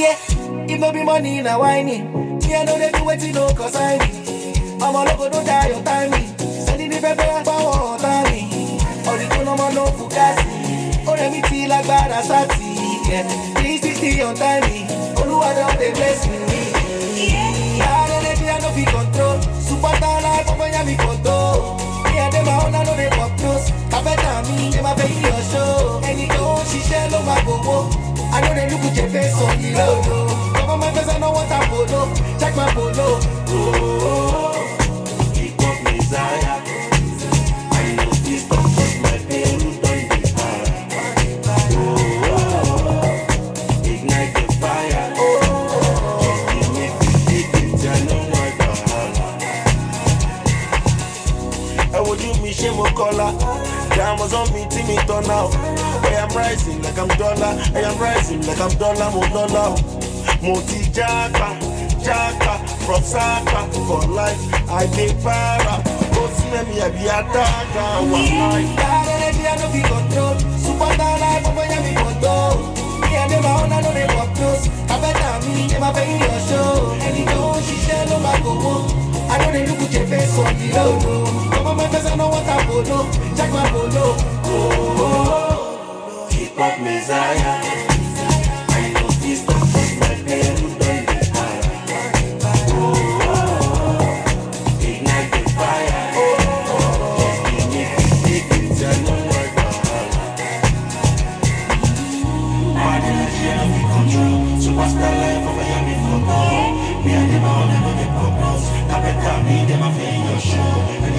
Yeah, if no be money, now whining. Me, I know they do what you know, cause I need. I'm a logo, don't die your timing. Sending the paper, power, timing. All the no more no Fugazi. Oh, let me feel like bad as I see. Yeah, 360 on timing. Oluwa don dey bless me. Yeah, I no fit control. Superstar life, I'm going to be control. Me and them, I know they pop close. Capeta me, they my pay your show. Any don't she share no my go. I know they look at your face on the logo. Cover my face, I know what I polo. Check my polo. Oh, keep up Messiah. I know this don't push my pain, don't be hard. Oh, ignite the fire. Just give me 50, I know what I would do me shame or color. Diamonds on me, till me turn out. I am rising like I'm dollar. I am rising like I'm dollar, more dollar. Multi jaka, jaka, from Saka for life. I take para. Go see me, I be a dagger. Why? I no be control. Superstar life, I'm gonna be control. Me and them, I know they walk close. I better me, they my pay your show. Any don't she share no my go. I know they look at your face on the logo. Come on my face, I know what I polo. Check my polo. Oh, hip hop Messiah. I know this don't push my pain, don't be hard. Oh, ignite the fire. Just give me 50, I know what bad energy, I know we control. Superstar life over here, me for more. Me and them all, I know they pop nose. I bet me, them a pay your show.